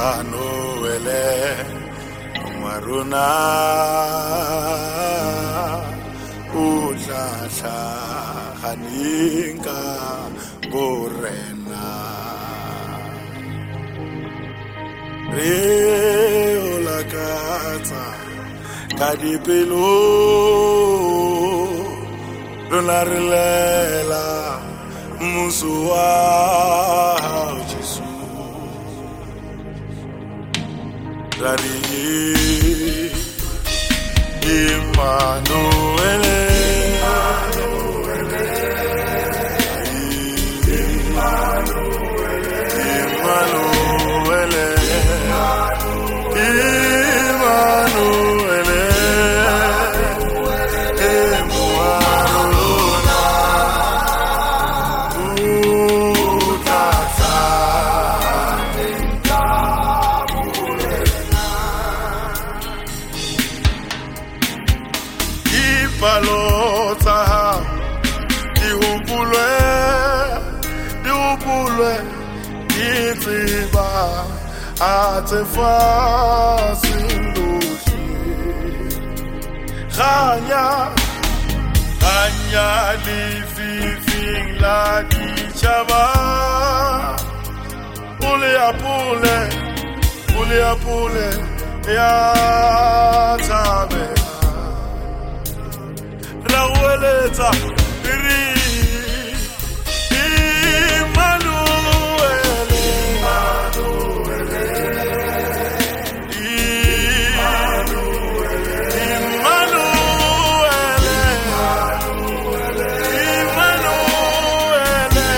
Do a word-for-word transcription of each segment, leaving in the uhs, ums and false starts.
Emmanuele Maruna Utlahla Haninka Borena Reola Kata Kadipelo Donarilela Musua Jesus Dari Emmanuele Emmanuele Emmanuele Emmanuele Ipalota Dihupulwe Dihupulwe Itiba Atefasindushi Khanya Khanya Lififing La Dichaba Pule apule Pule apule Ya Tabe Raweleta Iri Emmanuele Emmanuele Emmanuele Emmanuele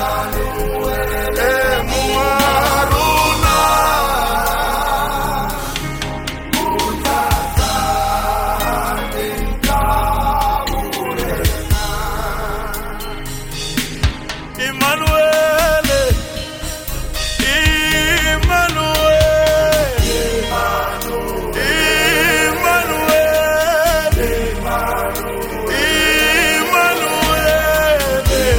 Emuaruna Emmanuele, Emmanuele, Emmanuele, Emmanuele,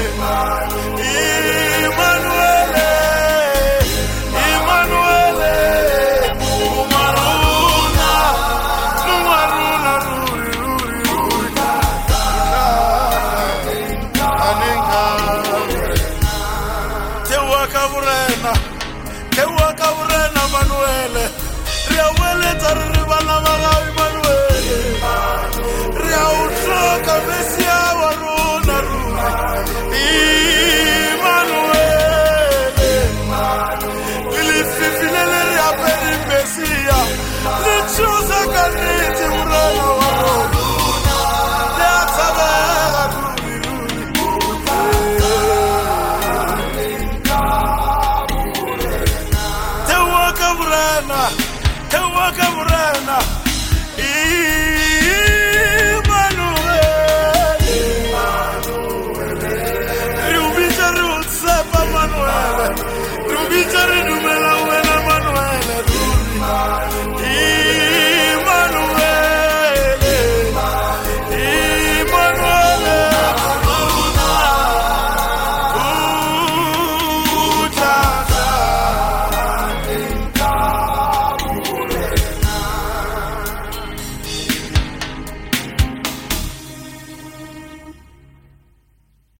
Emmanuele, Umaruna, Umaruna, Ruri, Ruri, Ruri, Aninka. Kaburena, Kewa Kaburena Manuele, Riawele Taribana Marawi Manuele, Riautroka Vesia Waruna Runa, Emmanuele, Ilififilele Riaperi Mesia, Lichusa Kaniti Urana Waruna, Leatabera Ruri Ruri, Tewa Kaburena, Emmanuele.